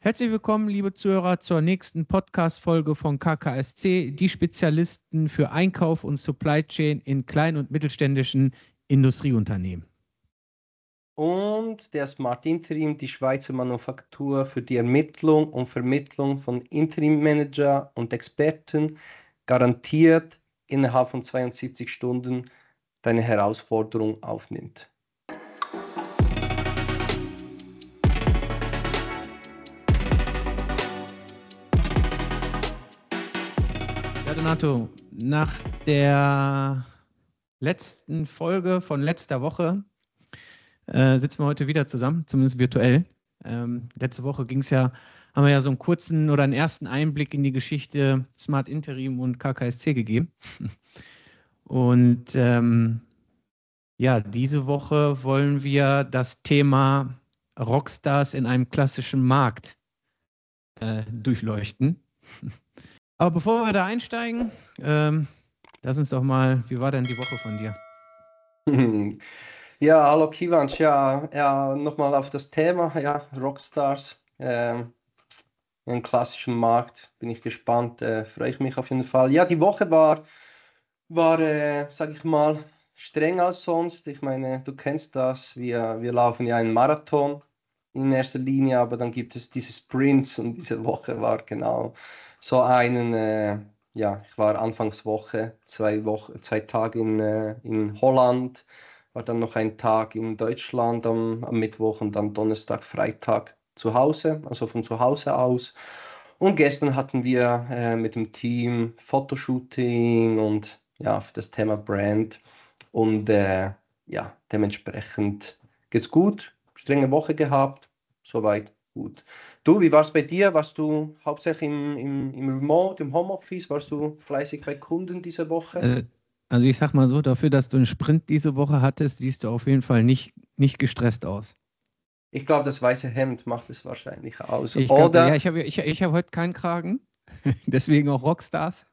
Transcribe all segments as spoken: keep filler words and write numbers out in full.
Herzlich willkommen, liebe Zuhörer, zur nächsten Podcast-Folge von K K S C, die Spezialisten für Einkauf und Supply Chain in kleinen und mittelständischen Industrieunternehmen. Und der Smart Interim, die Schweizer Manufaktur für die Ermittlung und Vermittlung von Interim-Manager und Experten, garantiert innerhalb von zweiundsiebzig Stunden deine Herausforderung aufnimmt. Ja, Donato, nach der letzten Folge von letzter Woche äh, sitzen wir heute wieder zusammen, zumindest virtuell. Ähm, letzte Woche ging es ja, haben wir ja so einen kurzen oder einen ersten Einblick in die Geschichte Smart Interim und K K S C gegeben. Und ähm, ja, diese Woche wollen wir das Thema Rockstars in einem klassischen Markt äh, durchleuchten. Aber bevor wir da einsteigen, ähm, lass uns doch mal, wie war denn die Woche von dir? Ja, hallo Kivanc, ja, ja, nochmal auf das Thema, ja, Rockstars, ähm, im klassischen Markt, bin ich gespannt, äh, freue ich mich auf jeden Fall. Ja, die Woche war, war äh, sag ich mal, strenger als sonst. Ich meine, du kennst das, wir, wir laufen ja einen Marathon in erster Linie, aber dann gibt es diese Sprints und diese Woche war genau so einen, äh, ja, ich war Anfangswoche, zwei Wochen, zwei Tage in, äh, in Holland, war dann noch ein Tag in Deutschland am, am Mittwoch und dann Donnerstag, Freitag zu Hause, also von zu Hause aus. Und gestern hatten wir äh, mit dem Team Fotoshooting und ja, für das Thema Brand. Und äh, ja, dementsprechend geht's gut. Strenge Woche gehabt. Soweit gut. Du, wie war es bei dir? Warst du hauptsächlich im, im, im Remote, im Homeoffice? Warst du fleißig bei Kunden diese Woche? Äh, also ich sag mal so, dafür, dass du einen Sprint diese Woche hattest, siehst du auf jeden Fall nicht, nicht gestresst aus. Ich glaube, das weiße Hemd macht es wahrscheinlich aus. Ich glaube, ja, Oder ich habe ich, ich hab heute keinen Kragen, deswegen auch Rockstars.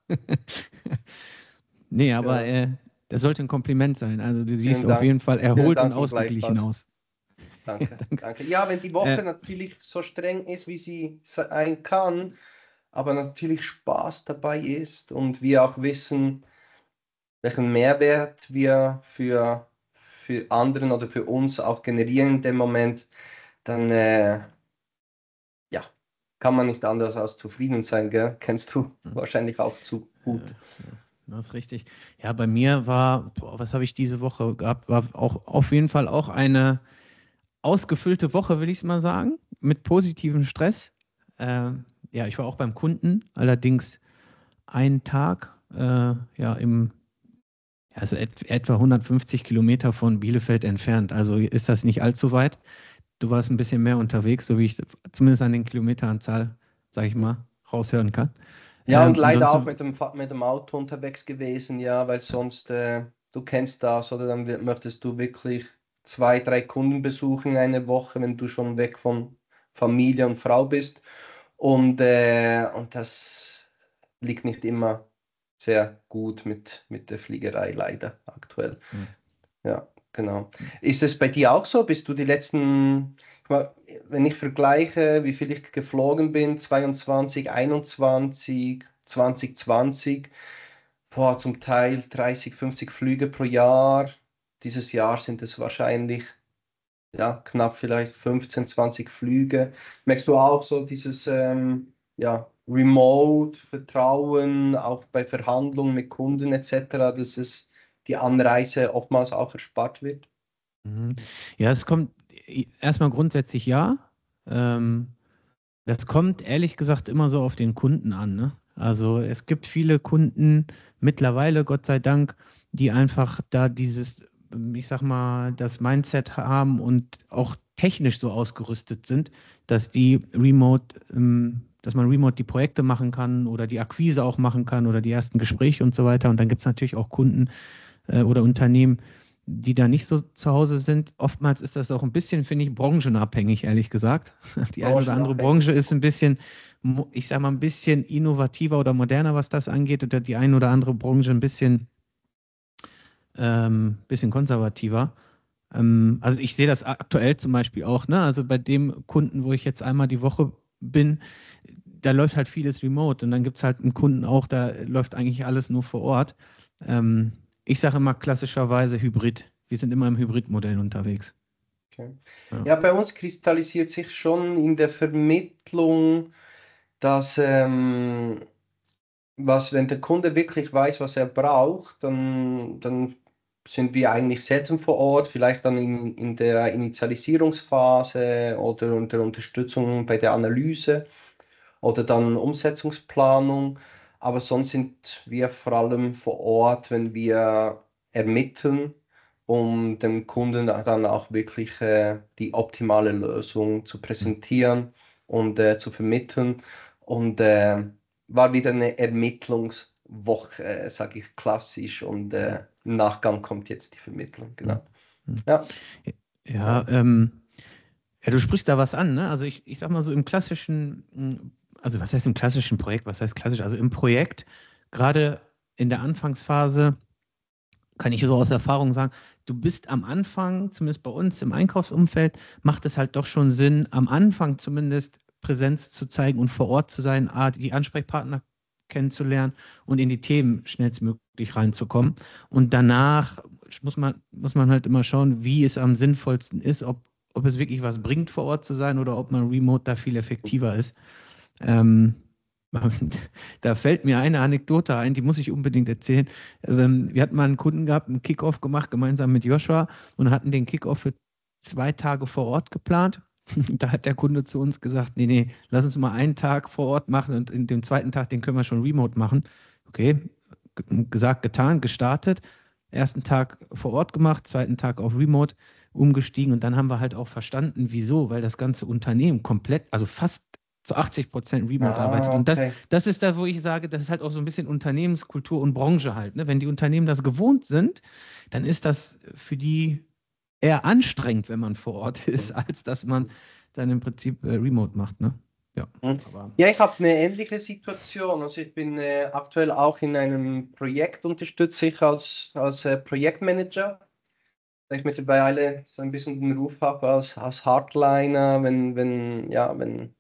Nee, aber ja, äh, das sollte ein Kompliment sein. Also du siehst vielen auf Dank. jeden Fall Vielen erholt und Dank und ausgeglichen gleichfalls. aus. Danke, Danke. danke. Ja, wenn die Äh, Woche natürlich so streng ist, wie sie sein kann, aber natürlich Spaß dabei ist und wir auch wissen, welchen Mehrwert wir für, für anderen oder für uns auch generieren in dem Moment, dann äh, ja, kann man nicht anders als zufrieden sein, gell? Kennst du wahrscheinlich auch zu Ja, gut. ja, das ist richtig. Ja, bei mir war, boah, was habe ich diese Woche gehabt? War auch auf jeden Fall auch eine ausgefüllte Woche, will ich es mal sagen, mit positivem Stress. Ähm, ja, ich war auch beim Kunden, allerdings einen Tag, äh, ja, im, ja, also et, etwa hundertfünfzig Kilometer von Bielefeld entfernt. Also ist das nicht allzu weit. Du warst ein bisschen mehr unterwegs, so wie ich zumindest an den Kilometeranzahl, sage ich mal, raushören kann. Ja, und Ähm, leider auch ansonsten, mit dem, Fa- mit dem Auto unterwegs gewesen, ja, weil sonst, äh, du kennst das, oder dann wi- möchtest du wirklich zwei, drei Kunden besuchen in einer Woche, wenn du schon weg von Familie und Frau bist. Und, äh, und das liegt nicht immer sehr gut mit, mit der Fliegerei, leider aktuell. ja. Ja, genau. Ist es bei dir auch so? Bist du die letzten, ich mein, wenn ich vergleiche, wie viel ich geflogen bin, zweiundzwanzig, einundzwanzig, zwanzig zwanzig, boah, zum Teil dreißig, fünfzig Flüge pro Jahr. Dieses Jahr sind es wahrscheinlich, ja, knapp vielleicht fünfzehn, zwanzig Flüge. Merkst du auch so dieses, ähm, ja, Remote-Vertrauen, auch bei Verhandlungen mit Kunden et cetera, dass es die Anreise oftmals auch erspart wird? Mhm. Ja, es kommt erstmal grundsätzlich ja. Ähm, das kommt ehrlich gesagt immer so auf den Kunden an, ne? Also es gibt viele Kunden mittlerweile, Gott sei Dank, die einfach da dieses, ähm, ich sag mal, das Mindset haben und auch technisch so ausgerüstet sind, dass die Remote, ähm, dass man Remote die Projekte machen kann oder die Akquise auch machen kann oder die ersten Gespräche und so weiter. Und dann gibt es natürlich auch Kunden äh, oder Unternehmen, die da nicht so zu Hause sind. Oftmals ist das auch ein bisschen, finde ich, branchenabhängig, ehrlich gesagt. Die eine oder andere Branchenabhängig. Branche ist ein bisschen, mo- ich sage mal, ein bisschen innovativer oder moderner, was das angeht, oder die eine oder andere Branche ein bisschen, ähm, bisschen konservativer. Ähm, also ich sehe das aktuell zum Beispiel auch, ne? Also bei dem Kunden, wo ich jetzt einmal die Woche bin, da läuft halt vieles remote und dann gibt es halt einen Kunden auch, da läuft eigentlich alles nur vor Ort. Ähm, ich sage immer klassischerweise Hybrid. Wir sind immer im Hybridmodell unterwegs. Okay. Ja. Ja, bei uns kristallisiert sich schon in der Vermittlung, dass ähm, was, wenn der Kunde wirklich weiß, was er braucht, dann, dann sind wir eigentlich selten vor Ort, vielleicht dann in, in der Initialisierungsphase oder unter Unterstützung bei der Analyse oder dann Umsetzungsplanung. Aber sonst sind wir vor allem vor Ort, wenn wir ermitteln, um dem Kunden dann auch wirklich äh, die optimale Lösung zu präsentieren und äh, zu vermitteln. Und äh, war wieder eine Ermittlungswoche, äh, sage ich klassisch. Und äh, im Nachgang kommt jetzt die Vermittlung, genau. Hm. Ja. Ja, ähm, ja, du sprichst da was an, ne? Also ich, ich sag mal so im klassischen, mh, also was heißt im klassischen Projekt, was heißt klassisch? Also im Projekt, gerade in der Anfangsphase, kann ich so aus Erfahrung sagen, du bist am Anfang, zumindest bei uns im Einkaufsumfeld, macht es halt doch schon Sinn, am Anfang zumindest Präsenz zu zeigen und vor Ort zu sein, A, die Ansprechpartner kennenzulernen und in die Themen schnellstmöglich reinzukommen. Und danach muss man, muss man halt immer schauen, wie es am sinnvollsten ist, ob, ob es wirklich was bringt, vor Ort zu sein oder ob man remote da viel effektiver ist. Ähm, Da fällt mir eine Anekdote ein, die muss ich unbedingt erzählen. Ähm, wir hatten mal einen Kunden gehabt, einen Kickoff gemacht, gemeinsam mit Joshua und hatten den Kickoff für zwei Tage vor Ort geplant. Da hat der Kunde zu uns gesagt, nee, nee, lass uns mal einen Tag vor Ort machen und in dem zweiten Tag, den können wir schon remote machen. Okay, gesagt, getan, gestartet. Ersten Tag vor Ort gemacht, zweiten Tag auf remote umgestiegen und dann haben wir halt auch verstanden, wieso, weil das ganze Unternehmen komplett, also fast zu achtzig Prozent Remote arbeitet. Ah, Und das, okay. das ist da, wo ich sage, das ist halt auch so ein bisschen Unternehmenskultur und Branche halt. Ne? Wenn die Unternehmen das gewohnt sind, dann ist das für die eher anstrengend, wenn man vor Ort ist, als dass man dann im Prinzip äh, Remote macht. Ne? Ja, Hm. aber Ja, ich habe eine ähnliche Situation. Also ich bin äh, aktuell auch in einem Projekt, unterstütze ich als, als äh, Projektmanager, da ich mittlerweile so ein bisschen den Ruf habe als, als Hardliner, wenn, wenn, ja, wenn,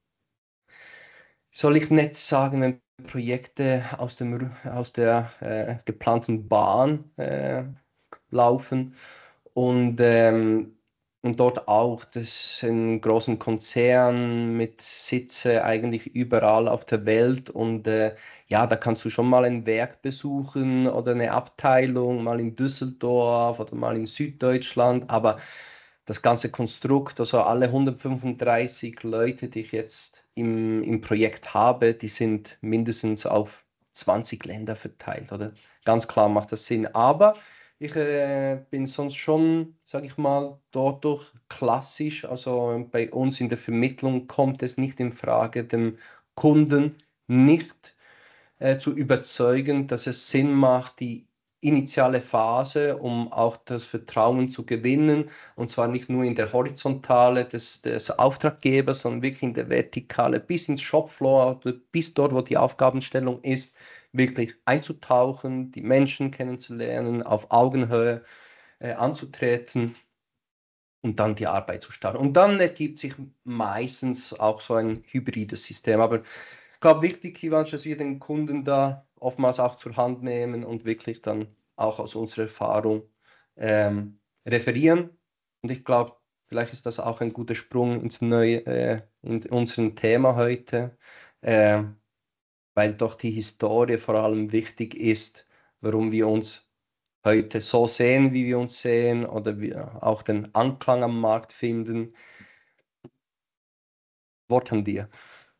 soll ich nett sagen, wenn Projekte aus dem, Ru- aus der äh, geplanten Bahn äh, laufen. Und, ähm, und dort auch, das ist ein großen Konzern mit Sitze eigentlich überall auf der Welt. Und äh, ja, da kannst du schon mal ein Werk besuchen oder eine Abteilung, mal in Düsseldorf oder mal in Süddeutschland. Aber das ganze Konstrukt, also alle hundertfünfunddreißig Leute, die ich jetzt im, im Projekt habe, die sind mindestens auf zwanzig Länder verteilt, oder? Ganz klar macht das Sinn. Aber ich äh, bin sonst schon, sage ich mal, dort durch klassisch. Also bei uns in der Vermittlung kommt es nicht in Frage, dem Kunden nicht äh, zu überzeugen, dass es Sinn macht, die initiale Phase, um auch das Vertrauen zu gewinnen, und zwar nicht nur in der Horizontale des, des Auftraggebers, sondern wirklich in der Vertikale bis ins Shopfloor, bis dort, wo die Aufgabenstellung ist, wirklich einzutauchen, die Menschen kennenzulernen, auf Augenhöhe äh, anzutreten und dann die Arbeit zu starten. Und dann ergibt sich meistens auch so ein hybrides System. Aber ich glaube, wichtig, Ivan, dass wir den Kunden da oftmals auch zur Hand nehmen und wirklich dann auch aus unserer Erfahrung ähm, referieren. Und ich glaube, vielleicht ist das auch ein guter Sprung ins neue, äh, in unserem Thema heute, äh, weil doch die Historie vor allem wichtig ist, warum wir uns heute so sehen, wie wir uns sehen, oder wir auch den Anklang am Markt finden. Wort an dir.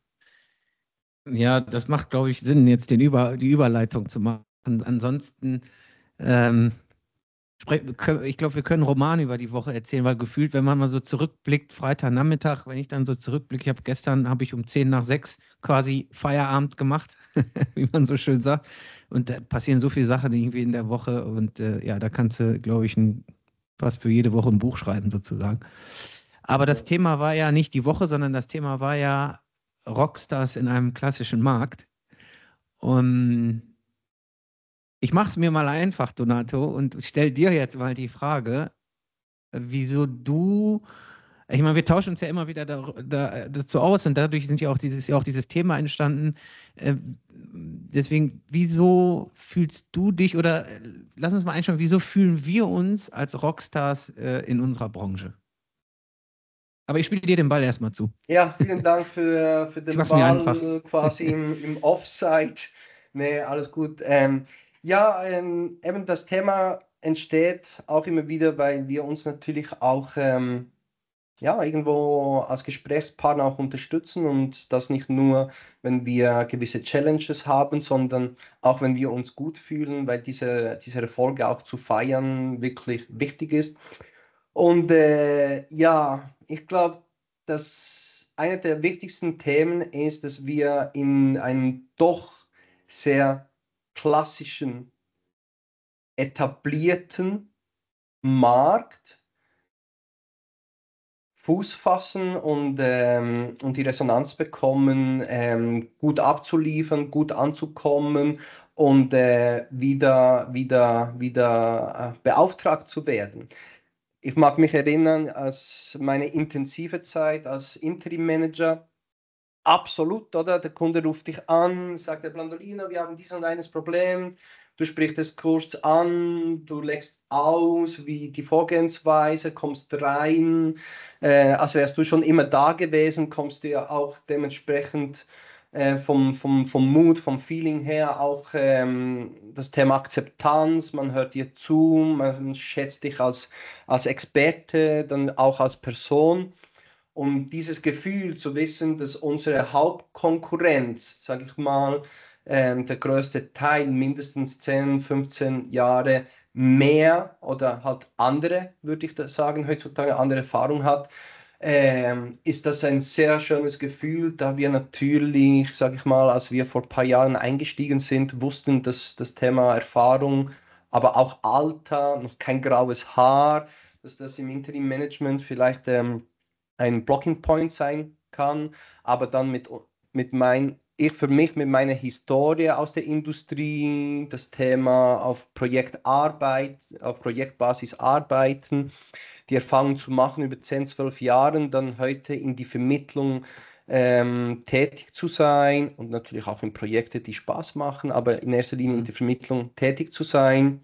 ja, das macht, glaube ich, Sinn, jetzt den Über, die Überleitung zu machen. Ansonsten, ähm, spre- ich glaube, wir können Romane über die Woche erzählen, weil gefühlt, wenn man mal so zurückblickt, Freitagnachmittag, wenn ich dann so zurückblicke, ich habe gestern, habe ich um zehn nach sechs quasi Feierabend gemacht, wie man so schön sagt. Und da passieren so viele Sachen irgendwie in der Woche und äh, ja, da kannst du, glaube ich, ein, fast für jede Woche ein Buch schreiben sozusagen. Aber das Thema war ja nicht die Woche, sondern das Thema war ja Rockstars in einem klassischen Markt. Und ich mache es mir mal einfach, Donato, und stell dir jetzt mal die Frage, wieso du Ich meine, wir tauschen uns ja immer wieder da, da, dazu aus und dadurch sind ja auch dieses, ja auch dieses Thema entstanden. Äh, deswegen, wieso fühlst du dich oder äh, lass uns mal einschauen, wieso fühlen wir uns als Rockstars äh, in unserer Branche? Aber ich spiele dir den Ball erstmal zu. Ja, vielen Dank für, für Ich den mach's mir einfach. Ball quasi im, im Offside. Nee, alles gut. Ähm, ja, ähm, eben das Thema entsteht auch immer wieder, weil wir uns natürlich auch ähm, ja, irgendwo als Gesprächspartner auch unterstützen und das nicht nur, wenn wir gewisse Challenges haben, sondern auch, wenn wir uns gut fühlen, weil diese, diese Erfolge auch zu feiern wirklich wichtig ist. Und äh, ja, ich glaube, dass eine der wichtigsten Themen ist, dass wir in einem doch sehr klassischen, etablierten Markt Fuß fassen und, ähm, und die Resonanz bekommen, ähm, gut abzuliefern, gut anzukommen und äh, wieder, wieder, wieder äh, beauftragt zu werden. Ich mag mich erinnern, als meine intensive Zeit als Interim Manager. Absolut, oder? Der Kunde ruft dich an, sagt der Blandolino, wir haben dies und jenes Problem. Du sprichst es kurz an, du legst aus, wie die Vorgehensweise, kommst rein, äh, als wärst du schon immer da gewesen, kommst du ja auch dementsprechend äh, vom, vom, vom Mut, vom Feeling her auch ähm, das Thema Akzeptanz, man hört dir zu, man schätzt dich als, als Experte, dann auch als Person. Und dieses Gefühl zu wissen, dass unsere Hauptkonkurrenz, sage ich mal, ähm, der größte Teil mindestens zehn, fünfzehn Jahre mehr oder halt andere, würde ich da sagen, heutzutage andere Erfahrung hat, ähm, ist das ein sehr schönes Gefühl, da wir natürlich, sage ich mal, als wir vor ein paar Jahren eingestiegen sind, wussten, dass das Thema Erfahrung, aber auch Alter, noch kein graues Haar, dass das im Interim-Management vielleicht ähm, ein Blocking Point sein kann, aber dann mit, mit mein, ich für mich mit meiner Historie aus der Industrie, das Thema auf Projektarbeit, auf Projektbasis arbeiten, die Erfahrung zu machen über zehn, zwölf Jahren, dann heute in die Vermittlung ähm, tätig zu sein und natürlich auch in Projekte, die Spaß machen, aber in erster Linie in der Vermittlung tätig zu sein,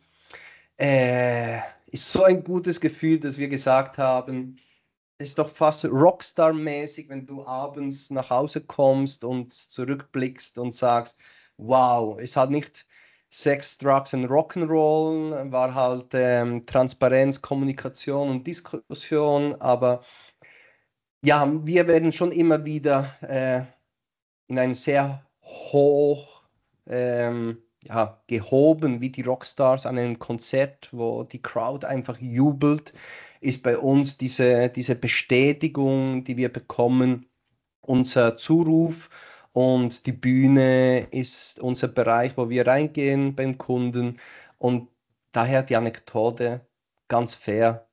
äh, ist so ein gutes Gefühl, dass wir gesagt haben, es ist doch fast Rockstar-mäßig, wenn du abends nach Hause kommst und zurückblickst und sagst, wow, es hat nicht Sex, Drugs und Rock'n'Roll, war halt ähm, Transparenz, Kommunikation und Diskussion, aber ja, wir werden schon immer wieder äh, in einem sehr hoch ähm, ja, gehoben, wie die Rockstars an einem Konzert, wo die Crowd einfach jubelt, ist bei uns diese, diese Bestätigung, die wir bekommen, unser Zuruf, und die Bühne ist unser Bereich, wo wir reingehen beim Kunden, und daher die Anekdote, ganz fair,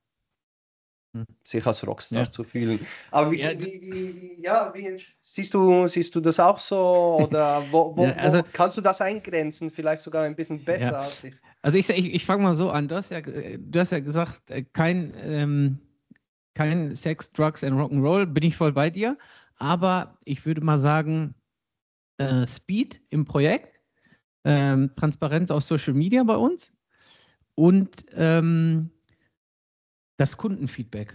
Hm. sich als Rockstar Ja. zu fühlen. Aber wie, Ja, wie, wie, ja, wie siehst du, siehst du das auch so? Oder wo, ja, wo, also, wo kannst du das eingrenzen? Vielleicht sogar ein bisschen ja. besser als ich. Also ich, ich, ich fange mal so an. Du hast ja, äh, du hast ja gesagt, äh, kein, ähm, kein Sex, Drugs and Rock'n'Roll, bin ich voll bei dir. Aber ich würde mal sagen, äh, Speed im Projekt, ähm, Transparenz auf Social Media bei uns und ähm, das Kundenfeedback,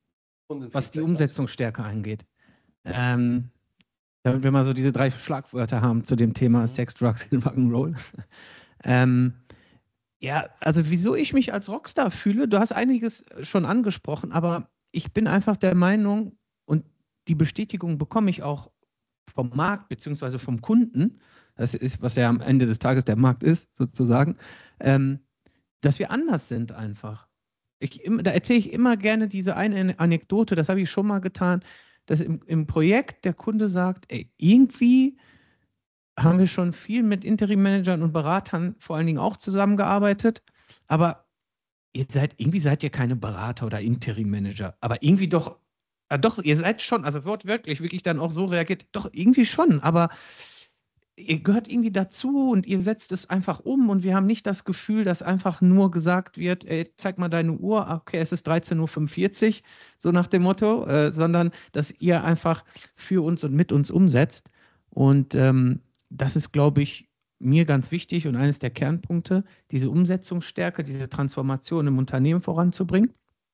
was die Kundenfeedback, ganz gut. Umsetzungsstärke angeht. Ähm, damit wir mal so diese drei Schlagwörter haben zu dem Thema Mhm. Sex, Drugs and Rock'n'Roll. ähm, ja, also wieso ich mich als Rockstar fühle, du hast einiges schon angesprochen, aber ich bin einfach der Meinung, und die Bestätigung bekomme ich auch vom Markt beziehungsweise vom Kunden, das ist, was ja am Ende des Tages der Markt ist, sozusagen, ähm, dass wir anders sind einfach. Ich, da erzähle ich immer gerne diese eine Anekdote, das habe ich schon mal getan, dass im, im Projekt der Kunde sagt, ey, irgendwie haben wir schon viel mit Interim-Managern und Beratern vor allen Dingen auch zusammengearbeitet, aber ihr seid, irgendwie seid ihr keine Berater oder Interim-Manager, aber irgendwie doch, ah, doch, ihr seid schon, also wortwörtlich wirklich dann auch so reagiert, doch irgendwie schon, aber ihr gehört irgendwie dazu und ihr setzt es einfach um und wir haben nicht das Gefühl, dass einfach nur gesagt wird, ey, zeig mal deine Uhr, okay, es ist dreizehn Uhr fünfundvierzig, so nach dem Motto, äh, sondern dass ihr einfach für uns und mit uns umsetzt. Und ähm, das ist, glaube ich, mir ganz wichtig und eines der Kernpunkte, diese Umsetzungsstärke, diese Transformation im Unternehmen voranzubringen.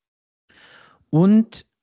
Und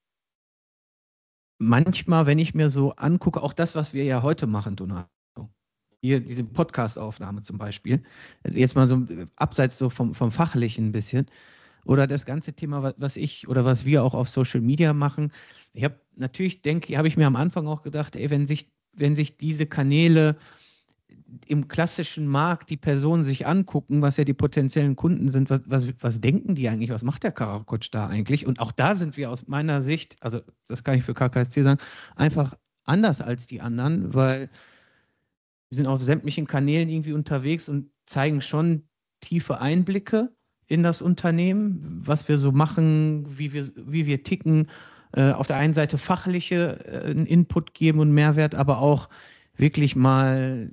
manchmal, wenn ich mir so angucke, auch das, was wir ja heute machen, Donato, hier diese Podcast-Aufnahme zum Beispiel, jetzt mal so äh, abseits so vom, vom Fachlichen ein bisschen, oder das ganze Thema, wa- was ich oder was wir auch auf Social Media machen. Ich habe natürlich, denke, habe ich mir am Anfang auch gedacht, ey, wenn sich, wenn sich diese Kanäle im klassischen Markt die Personen sich angucken, was ja die potenziellen Kunden sind, was, was, was denken die eigentlich, was macht der Karakoc da eigentlich? Und auch da sind wir aus meiner Sicht, also das kann ich für K K S C sagen, einfach anders als die anderen, weil wir sind auf sämtlichen Kanälen irgendwie unterwegs und zeigen schon tiefe Einblicke in das Unternehmen, was wir so machen, wie wir, wie wir ticken. Äh, auf der einen Seite fachliche äh, Input geben und Mehrwert, aber auch wirklich mal,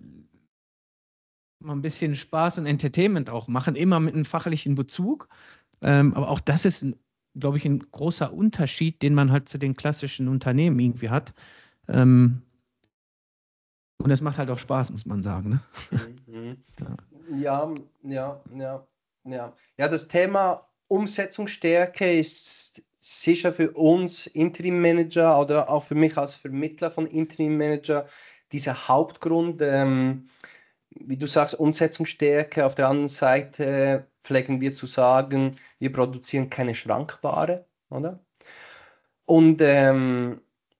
mal ein bisschen Spaß und Entertainment auch machen, immer mit einem fachlichen Bezug. Ähm, aber auch das ist, glaube ich, ein großer Unterschied, den man halt zu den klassischen Unternehmen irgendwie hat. Ähm, und es macht halt auch Spaß, muss man sagen. Ne? Mhm. Ja. Ja, ja, ja, ja. Ja, das Thema Umsetzungsstärke ist sicher für uns Interim Manager oder auch für mich als Vermittler von Interim Manager dieser Hauptgrund. Ähm, wie du sagst, Umsetzungsstärke. Auf der anderen Seite pflegen wir zu sagen, wir produzieren keine Schrankware, oder? Und ähm,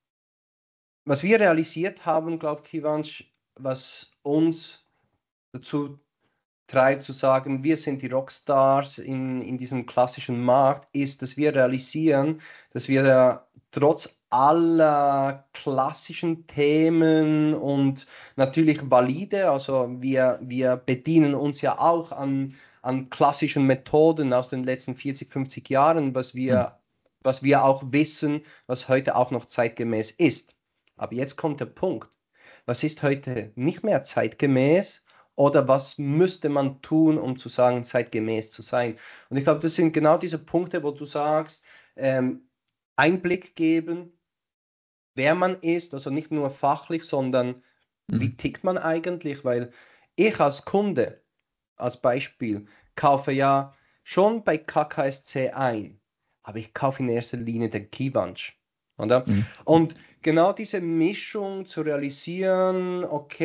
was wir realisiert haben, glaube ich, Kivanc, was uns dazu treibt zu sagen, wir sind die Rockstars in, in diesem klassischen Markt, ist, dass wir realisieren, dass wir da trotz aller klassischen Themen und natürlich valide, also wir, wir bedienen uns ja auch an, an klassischen Methoden aus den letzten vierzig, fünfzig Jahren, was Hm. wir, was wir auch wissen, was heute auch noch zeitgemäß ist. Aber jetzt kommt der Punkt. Was ist heute nicht mehr zeitgemäß? Oder was müsste man tun, um zu sagen, zeitgemäß zu sein? Und ich glaube, das sind genau diese Punkte, wo du sagst, ähm, Einblick geben, wer man ist, also nicht nur fachlich, sondern Hm. wie tickt man eigentlich? Weil ich als Kunde, als Beispiel, kaufe ja schon bei K K S C ein, aber ich kaufe in erster Linie den Keyvanch. Oder? Hm. Und genau diese Mischung zu realisieren,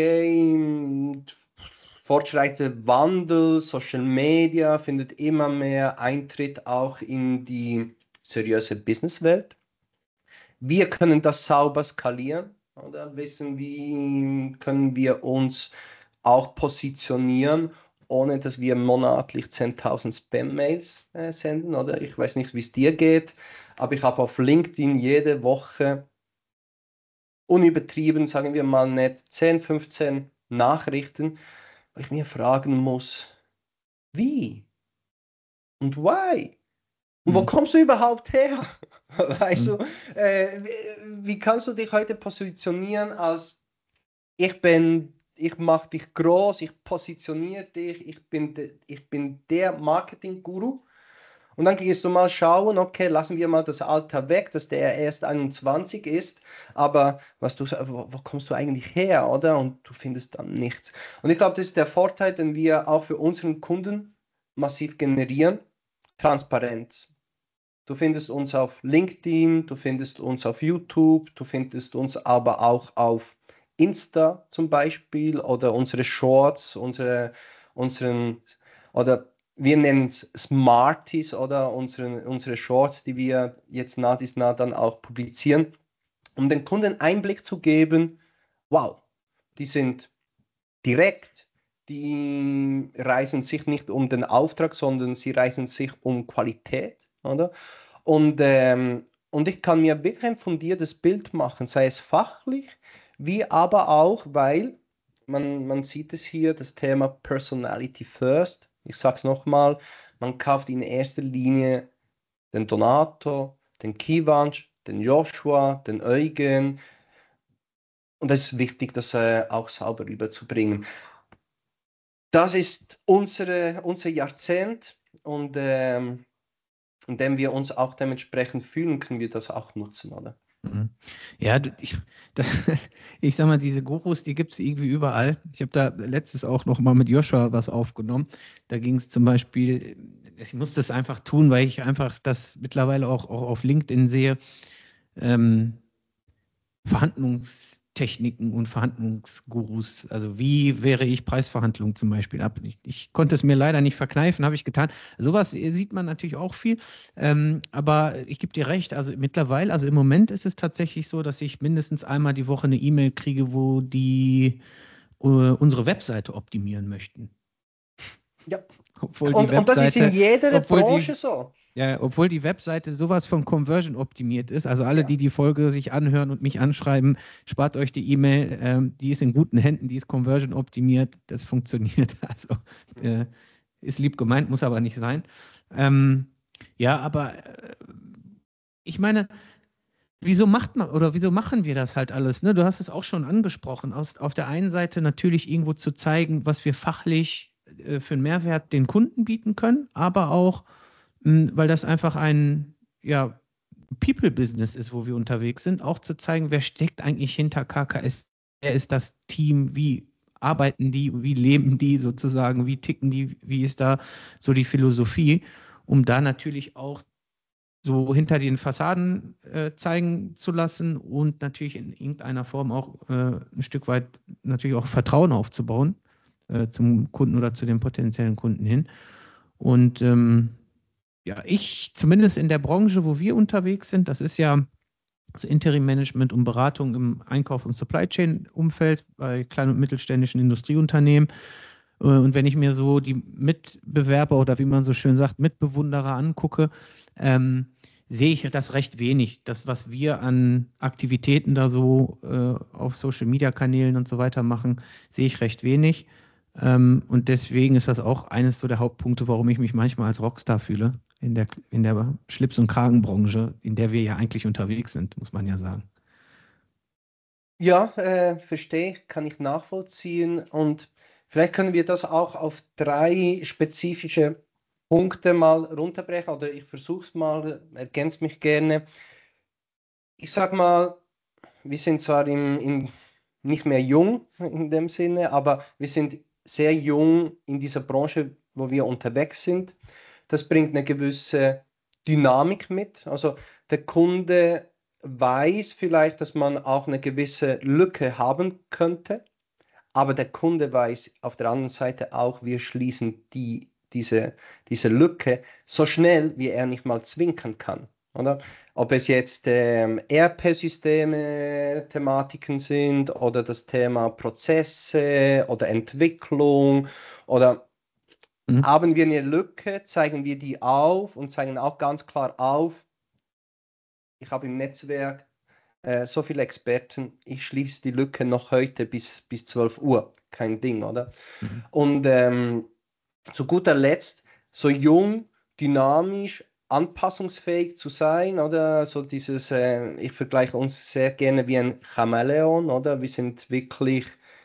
okay, fortschreitender Wandel, Social Media findet immer mehr Eintritt auch in die seriöse Businesswelt. Wir können das sauber skalieren, oder wissen, wie können wir uns auch positionieren, ohne dass wir monatlich zehntausend Spam-Mails äh, senden, oder? Ich weiß nicht, wie es dir geht, aber ich habe auf LinkedIn jede Woche unübertrieben, sagen wir mal nicht, zehn, fünfzehn Nachrichten, wo ich mir fragen muss, wie und why? Und wo Hm. kommst du überhaupt her? Weißt Hm. du, äh, wie, wie kannst du dich heute positionieren als ich bin, ich mache dich groß, ich positioniere dich, ich bin, de, ich bin der Marketing-Guru. Und dann gehst du mal schauen, okay, lassen wir mal das Alter weg, dass der erst einundzwanzig ist, aber was du, wo, wo kommst du eigentlich her, oder? Und du findest dann nichts. Und ich glaube, das ist der Vorteil, den wir auch für unseren Kunden massiv generieren. Transparenz. Du findest uns auf LinkedIn, du findest uns auf YouTube, du findest uns aber auch auf Insta zum Beispiel oder unsere Shorts, unsere, unseren, oder wir nennen es Smarties oder unsere, unsere Shorts, die wir jetzt nah dies nah dann auch publizieren, um den Kunden Einblick zu geben, wow, die sind direkt, die reisen sich nicht um den Auftrag, sondern sie reisen sich um Qualität, oder? Und, ähm, und ich kann mir wirklich ein fundiertes Bild machen, sei es fachlich, wie aber auch, weil man, man sieht es hier, das Thema Personality First. Ich sage es nochmal, man kauft in erster Linie den Donato, den Kivanc, den Joshua, den Eugen, Und es ist wichtig, das äh, auch sauber rüberzubringen. Das ist unsere, unser Jahrzehnt und ähm, indem wir uns auch dementsprechend fühlen, können wir das auch nutzen, oder? Mhm. Ja, du- ich, da, ich sag mal, diese Gurus, die gibt es irgendwie überall. Ich habe da letztes auch noch mal mit Joshua was aufgenommen. Da ging es zum Beispiel, ich muss das einfach tun, weil ich einfach das mittlerweile auch, auch auf LinkedIn sehe. Ähm, Verhandlungstechniken und Verhandlungsgurus. Also wie wäre ich Preisverhandlungen zum Beispiel ab? Ich, ich konnte es mir leider nicht verkneifen, habe ich getan. Sowas sieht man natürlich auch viel. Ähm, aber ich gebe dir recht, also mittlerweile, also im Moment ist es tatsächlich so, dass ich mindestens einmal die Woche eine E-Mail kriege, wo die äh, unsere Webseite optimieren möchten. Ja. Obwohl die Und, und das ist in Webseite, jeder obwohl die Branche so. ja, obwohl die Webseite sowas von Conversion optimiert ist, also alle, die Ja. die Folge sich anhören und mich anschreiben, spart euch die E-Mail, ähm, die ist in guten Händen, die ist Conversion optimiert, das funktioniert. Also äh, ist lieb gemeint, muss aber nicht sein. Ähm, ja, aber äh, ich meine, wieso macht man oder wieso machen wir das halt alles? Ne? Du hast es auch schon angesprochen. Aus, auf der einen Seite natürlich irgendwo zu zeigen, was wir fachlich äh, für einen Mehrwert den Kunden bieten können, aber auch mh, weil das einfach ein ja, People-Business ist, wo wir unterwegs sind, auch zu zeigen, wer steckt eigentlich hinter K K S, wer ist das Team, wie arbeiten die, wie leben die sozusagen, wie ticken die, wie ist da so die Philosophie, um da natürlich auch so hinter den Fassaden äh, zeigen zu lassen und natürlich in irgendeiner Form auch äh, ein Stück weit natürlich auch Vertrauen aufzubauen äh, zum Kunden oder zu den potenziellen Kunden hin. Und ähm, ja, ich zumindest in der Branche, wo wir unterwegs sind, das ist ja also Interim-Management und Beratung im Einkauf- und Supply Chain-Umfeld bei kleinen und mittelständischen Industrieunternehmen. Äh, Und wenn ich mir so die Mitbewerber oder wie man so schön sagt, Mitbewunderer angucke, ähm, sehe ich das recht wenig. Das, was wir an Aktivitäten da so äh, auf Social-Media-Kanälen und so weiter machen, sehe ich recht wenig. Ähm, und deswegen ist das auch eines so der Hauptpunkte, warum ich mich manchmal als Rockstar fühle in der, in der Schlips- und Kragenbranche, in der wir ja eigentlich unterwegs sind, muss man ja sagen. Ja, äh, verstehe ich, kann ich nachvollziehen. Und vielleicht können wir das auch auf drei spezifische Punkte mal runterbrechen. Oder ich versuche es mal, ergänze mich gerne. Ich sag mal, wir sind zwar in, in, nicht mehr jung in dem Sinne, aber wir sind sehr jung in dieser Branche, wo wir unterwegs sind. Das bringt eine gewisse Dynamik mit. Also der Kunde weiß vielleicht, dass man auch eine gewisse Lücke haben könnte, aber der Kunde weiß auf der anderen Seite auch, wir schließen die, diese, diese Lücke so schnell, wie er nicht mal zwinkern kann. Oder? Ob es jetzt ähm, E R P-Systeme, Thematiken sind oder das Thema Prozesse oder Entwicklung oder Mhm. haben wir eine Lücke, zeigen wir die auf und zeigen auch ganz klar auf, ich habe im Netzwerk äh, so viele Experten, ich schließe die Lücke noch heute bis, bis zwölf Uhr. Kein Ding, oder? Mhm. Und ähm, zu guter Letzt, so jung, dynamisch, anpassungsfähig zu sein, oder? So dieses, äh, ich vergleiche uns sehr gerne wie ein Chamäleon, oder? Wir sind wirklich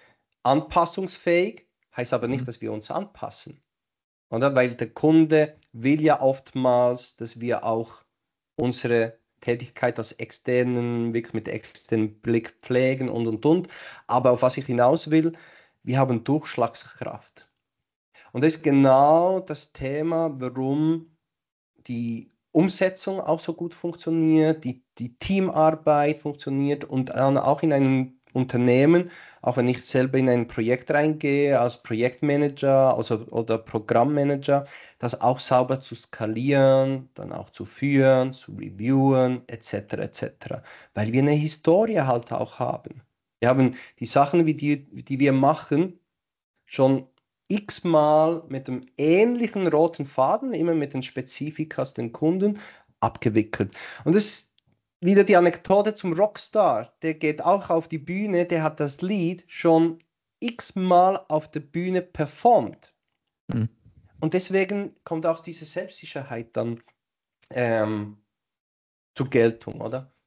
anpassungsfähig, heißt aber nicht, Mhm. dass wir uns anpassen. Oder? Weil der Kunde will ja oftmals, dass wir auch unsere Tätigkeit als externen, wirklich mit externem Blick pflegen und und und. Aber auf was ich hinaus will, wir haben Durchschlagskraft. Und das ist genau das Thema, warum die Umsetzung auch so gut funktioniert, die, die Teamarbeit funktioniert und dann auch in einem Unternehmen, auch wenn ich selber in ein Projekt reingehe, als Projektmanager also, oder Programmmanager, das auch sauber zu skalieren, dann auch zu führen, zu reviewen, et cetera et cetera. Weil wir eine Historie halt auch haben. Wir haben die Sachen, wie die, die wir machen, schon x-mal mit dem ähnlichen roten Faden, immer mit den Spezifikas den Kunden, abgewickelt. Und das ist wieder die Anekdote zum Rockstar. Der geht auch auf die Bühne, der hat das Lied schon x-mal auf der Bühne performt. Mhm. Und deswegen kommt auch diese Selbstsicherheit dann ähm, zur Geltung, oder?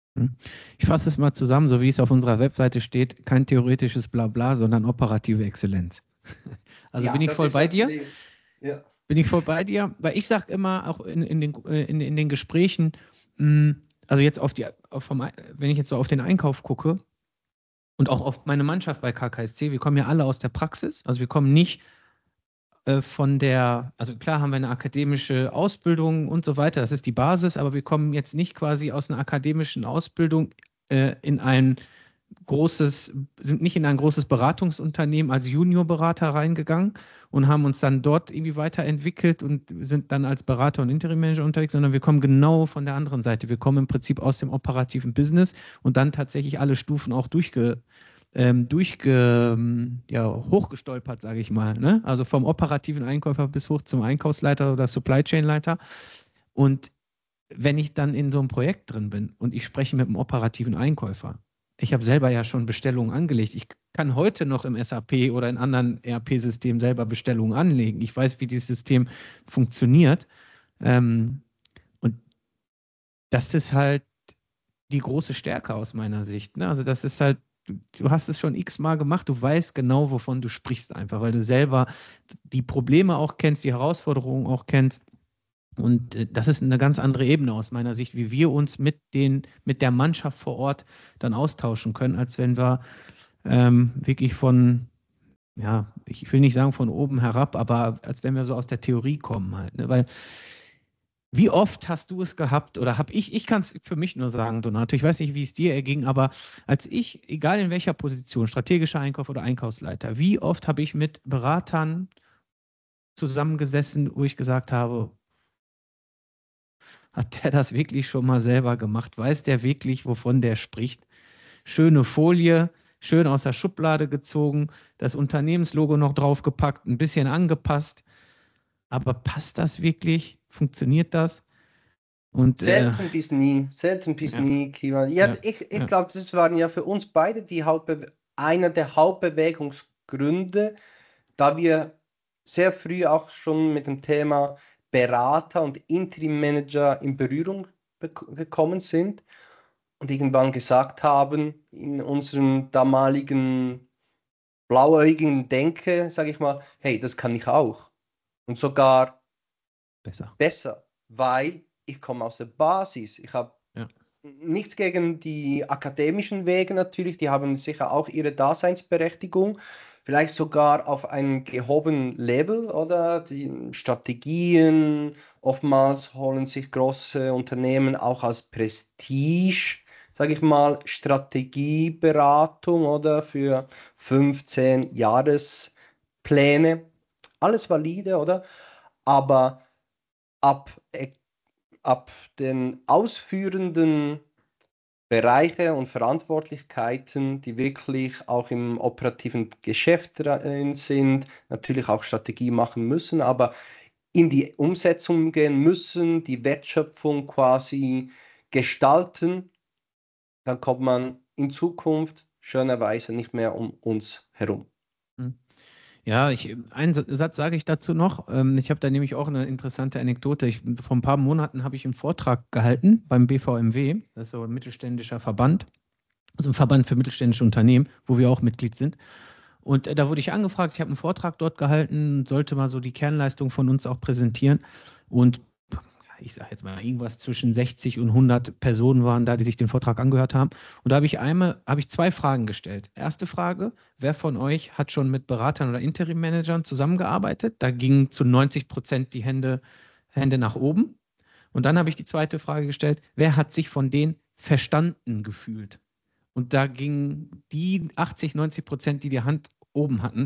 Hm. Ich fasse es mal zusammen, so wie es auf unserer Webseite steht, kein theoretisches Blabla, sondern operative Exzellenz. Also bin Ja, ich das voll ist bei dir, natürlich, ja. bin ich voll bei dir, weil ich sage immer auch in, in, den, äh, in, in den Gesprächen, mh, also jetzt auf die, auf vom, wenn ich jetzt so auf den Einkauf gucke und auch auf meine Mannschaft bei K K S C, wir kommen ja alle aus der Praxis, also wir kommen nicht äh, von der, also klar haben wir eine akademische Ausbildung und so weiter, das ist die Basis, aber wir kommen jetzt nicht quasi aus einer akademischen Ausbildung äh, in ein großes, sind nicht in ein großes Beratungsunternehmen als Juniorberater reingegangen und haben uns dann dort irgendwie weiterentwickelt und sind dann als Berater und Interim-Manager unterwegs, sondern wir kommen genau von der anderen Seite. Wir kommen im Prinzip aus dem operativen Business und dann tatsächlich alle Stufen auch durchge, ähm, durchge, ähm, ja, hochgestolpert, sage ich mal. Ne? Also vom operativen Einkäufer bis hoch zum Einkaufsleiter oder Supply Chain Leiter. Und wenn ich dann in so einem Projekt drin bin und ich spreche mit einem operativen Einkäufer, ich habe selber ja schon Bestellungen angelegt. Ich kann heute noch im S A P oder in anderen E R P-Systemen selber Bestellungen anlegen. Ich weiß, wie dieses System funktioniert. Ähm, und das ist halt die große Stärke aus meiner Sicht. Ne? Also das ist halt, du, du hast es schon x-mal gemacht, du weißt genau, wovon du sprichst einfach, weil du selber die Probleme auch kennst, die Herausforderungen auch kennst. Und äh, das ist eine ganz andere Ebene aus meiner Sicht, wie wir uns mit den, mit der Mannschaft vor Ort dann austauschen können, als wenn wir ähm, wirklich von, ja, ich will nicht sagen von oben herab, aber als wenn wir so aus der Theorie kommen halt. Ne? Weil wie oft hast du es gehabt oder habe ich, ich kann es für mich nur sagen, Donato, ich weiß nicht, wie es dir erging, aber als ich, egal in welcher Position, strategischer Einkauf oder Einkaufsleiter, wie oft habe ich mit Beratern zusammengesessen, wo ich gesagt habe, hat der das wirklich schon mal selber gemacht? Weiß der wirklich, wovon der spricht? Schöne Folie, schön aus der Schublade gezogen, das Unternehmenslogo noch draufgepackt, ein bisschen angepasst. Aber passt das wirklich? Funktioniert das? Und äh, Selten bis nie, selten bis ja, nie, Kivan. Ja, ja, ich, ich ja. glaube, das waren ja für uns beide die Hauptbe einer der Hauptbewegungsgründe, da wir sehr früh auch schon mit dem Thema Berater und Interim Manager in Berührung bek- gekommen sind und irgendwann gesagt haben, in unserem damaligen blauäugigen Denke, sage ich mal, hey, das kann ich auch. Und sogar Besser. besser, weil ich komme aus der Basis. Ich habe Ja. nichts gegen die akademischen Wege natürlich, die haben sicher auch ihre Daseinsberechtigung, vielleicht sogar auf einem gehobenen Level, oder? Die Strategien, oftmals holen sich große Unternehmen auch als Prestige, sage ich mal, Strategieberatung oder für fünfzehn Jahrespläne. Alles valide, oder? Aber ab, äh, ab den ausführenden Bereiche und Verantwortlichkeiten, die wirklich auch im operativen Geschäft drin sind, natürlich auch Strategie machen müssen, aber in die Umsetzung gehen müssen, die Wertschöpfung quasi gestalten, dann kommt man in Zukunft schönerweise nicht mehr um uns herum. Hm. Ja, ich, einen Satz sage ich dazu noch. Ähm, Ich habe da nämlich auch eine interessante Anekdote. Ich, vor ein paar Monaten habe ich einen Vortrag gehalten beim B V M W, das ist so ein mittelständischer Verband, also ein Verband für mittelständische Unternehmen, wo wir auch Mitglied sind. Und äh, da wurde ich angefragt, ich habe einen Vortrag dort gehalten, sollte mal so die Kernleistung von uns auch präsentieren. Und ich sage jetzt mal, irgendwas zwischen sechzig und hundert Personen waren da, die sich den Vortrag angehört haben. Und da habe ich einmal, habe ich zwei Fragen gestellt. Erste Frage, wer von euch hat schon mit Beratern oder Interim-Managern zusammengearbeitet? Da gingen zu neunzig Prozent die Hände, Hände nach oben. Und dann habe ich die zweite Frage gestellt, wer hat sich von denen verstanden gefühlt? Und da gingen die achtzig, neunzig Prozent, die die Hand oben hatten,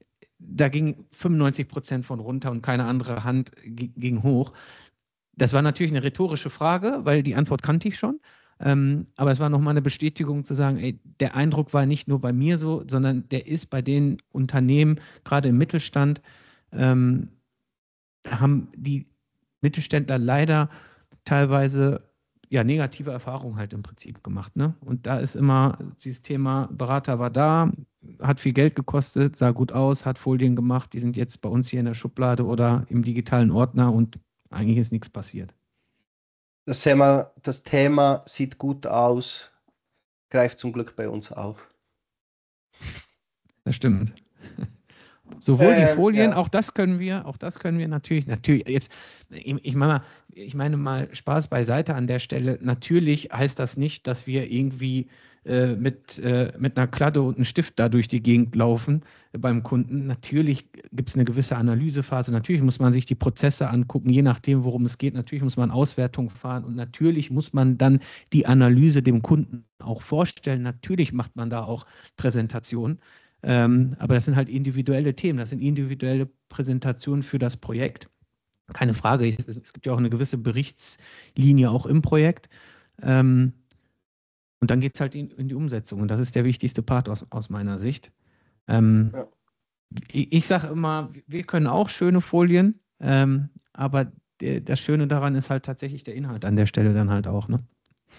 da ging fünfundneunzig Prozent von runter und keine andere Hand ging hoch. Das war natürlich eine rhetorische Frage, weil die Antwort kannte ich schon. Ähm, aber es war nochmal eine Bestätigung zu sagen, ey, der Eindruck war nicht nur bei mir so, sondern der ist bei den Unternehmen, gerade im Mittelstand, ähm, haben die Mittelständler leider teilweise ja negative Erfahrungen halt im Prinzip gemacht. Ne? Und da ist immer dieses Thema, Berater war da, hat viel Geld gekostet, sah gut aus, hat Folien gemacht, die sind jetzt bei uns hier in der Schublade oder im digitalen Ordner und eigentlich ist nichts passiert. Das Thema, das Thema sieht gut aus, greift zum Glück bei uns auch. Das stimmt. Sowohl die Ähm, Folien, ja. auch das können wir, auch das können wir natürlich, natürlich, jetzt, ich, ich meine mal, ich meine mal Spaß beiseite an der Stelle. Natürlich heißt das nicht, dass wir irgendwie äh, mit, äh, mit einer Kladde und einem Stift da durch die Gegend laufen äh, beim Kunden. Natürlich gibt es eine gewisse Analysephase. Natürlich muss man sich die Prozesse angucken, je nachdem, worum es geht. Natürlich muss man Auswertung fahren und natürlich muss man dann die Analyse dem Kunden auch vorstellen. Natürlich macht man da auch Präsentationen. Ähm, aber das sind halt individuelle Themen, das sind individuelle Präsentationen für das Projekt. Keine Frage, es, es gibt ja auch eine gewisse Berichtslinie auch im Projekt. Ähm, und dann geht es halt in, in, die Umsetzung. Und das ist der wichtigste Part aus, aus meiner Sicht. Ähm, Ja. ich ich sage immer, wir können auch schöne Folien, ähm, aber der, das Schöne daran ist halt tatsächlich der Inhalt an der Stelle dann halt auch. Ne?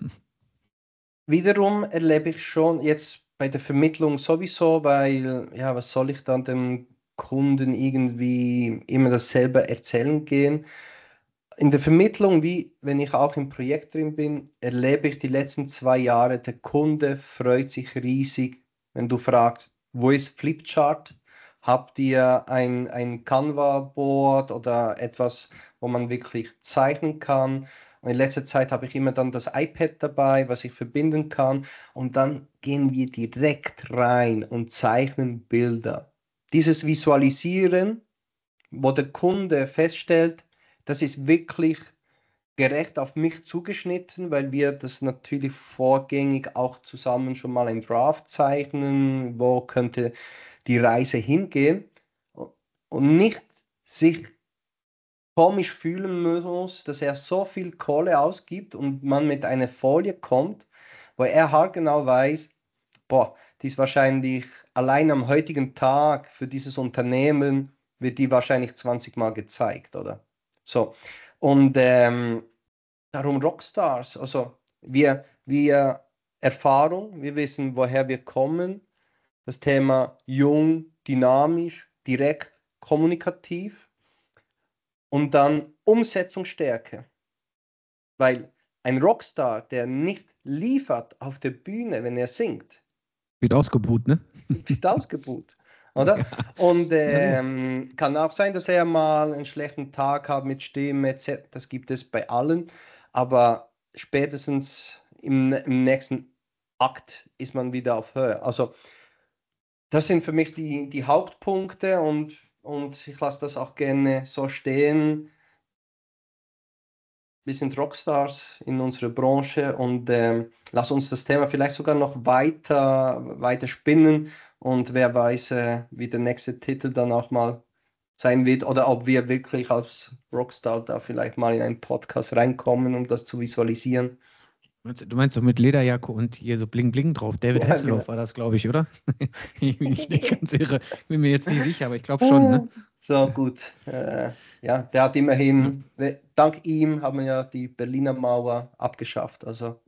Wiederum erlebe ich schon jetzt bei der Vermittlung sowieso, weil, ja, was soll ich dann dem Kunden irgendwie immer dasselbe erzählen gehen? In der Vermittlung, wie wenn ich auch im Projekt drin bin, erlebe ich die letzten zwei Jahre, der Kunde freut sich riesig, wenn du fragst, wo ist Flipchart? Habt ihr ein, ein Canva-Board oder etwas, wo man wirklich zeichnen kann? Und in letzter Zeit habe ich immer dann das iPad dabei, was ich verbinden kann. Und dann gehen wir direkt rein und zeichnen Bilder. Dieses Visualisieren, wo der Kunde feststellt, das ist wirklich gerecht auf mich zugeschnitten, weil wir das natürlich vorgängig auch zusammen schon mal ein Draft zeichnen, wo könnte die Reise hingehen und nicht sich komisch fühlen muss, dass er so viel Kohle ausgibt und man mit einer Folie kommt, wo er haargenau weiß, boah, die ist wahrscheinlich allein am heutigen Tag für dieses Unternehmen wird die wahrscheinlich zwanzig Mal gezeigt, oder? So. Und ähm, darum Rockstars. Also wir, wir Erfahrung, wir wissen, woher wir kommen. Das Thema jung, dynamisch, direkt, kommunikativ und dann Umsetzungsstärke. Weil ein Rockstar, der nicht liefert auf der Bühne, wenn er singt, Wird ausgebuht, ne? wird ausgebucht, oder? Ja, Und ja sicher. ähm, kann auch sein, dass er mal einen schlechten Tag hat mit Stimme, et cetera. Das gibt es bei allen. Aber spätestens im, im nächsten Akt ist man wieder auf Höhe. Also das sind für mich die, die Hauptpunkte und, und ich lasse das auch gerne so stehen. Wir sind Rockstars in unserer Branche und ähm, lass uns das Thema vielleicht sogar noch weiter, weiter spinnen und wer weiß, äh, wie der nächste Titel dann auch mal sein wird oder ob wir wirklich als Rockstar da vielleicht mal in einen Podcast reinkommen, um das zu visualisieren. Meinst Du du meinst doch mit Lederjacke und hier so Bling Bling drauf. David Ja, genau. Hasselhoff war das, glaube ich, oder? Ich bin nicht nicht ganz irre. Bin mir jetzt nicht sicher, aber ich glaube schon, ne? So gut. Äh, ja, der hat Ja. immerhin, we- dank ihm haben wir ja die Berliner Mauer abgeschafft. Also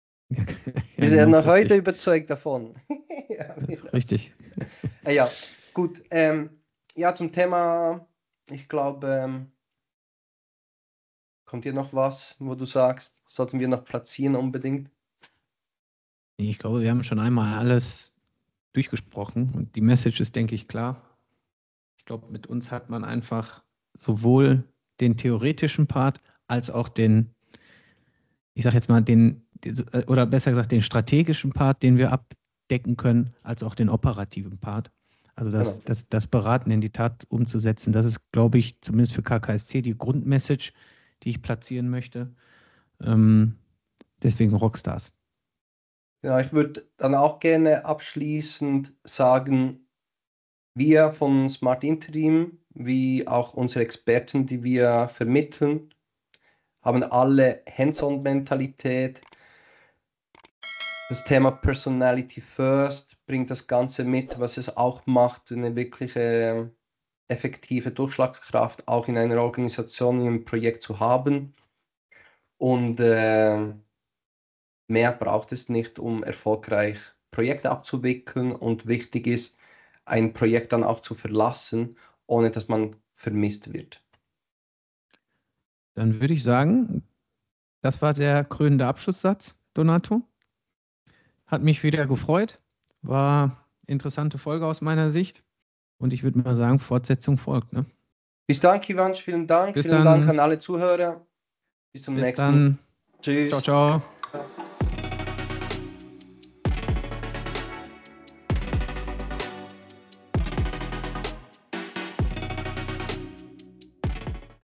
Ja, ist er genau, noch heute richtig. überzeugt davon. Ja, also. Richtig. Äh, ja, gut. Ähm, ja, zum Thema, ich glaube, ähm, kommt hier noch was, wo du sagst, sollten wir noch platzieren unbedingt? Nee, ich glaube, wir haben schon einmal alles durchgesprochen und die Message ist, denke ich, klar. Ich glaube, mit uns hat man einfach sowohl den theoretischen Part als auch den, ich sage jetzt mal, den, oder besser gesagt, den strategischen Part, den wir abdecken können, als auch den operativen Part. Also das, Genau. das, das Beraten in die Tat umzusetzen, das ist, glaube ich, zumindest für K K S C die Grundmessage, die ich platzieren möchte. Ähm, deswegen Rockstars. Ja, ich würde dann auch gerne abschließend sagen, wir von Smart Interim, wie auch unsere Experten, die wir vermitteln, haben alle Hands-on-Mentalität. Das Thema Personality First bringt das Ganze mit, was es auch macht, eine wirkliche ähm, effektive Durchschlagskraft auch in einer Organisation, in einem Projekt zu haben. Und äh, mehr braucht es nicht, um erfolgreich Projekte abzuwickeln. Und wichtig ist, ein Projekt dann auch zu verlassen, ohne dass man vermisst wird. Dann würde ich sagen, Das war der krönende Abschlusssatz, Donato. Hat mich wieder gefreut. War eine interessante Folge aus meiner Sicht. Und ich würde mal sagen, Fortsetzung folgt. Ne? Bis dann, Kivanc, vielen Dank. Bis Vielen Dank dann. an alle Zuhörer. Bis zum Bis nächsten. dann. Tschüss. Ciao, ciao.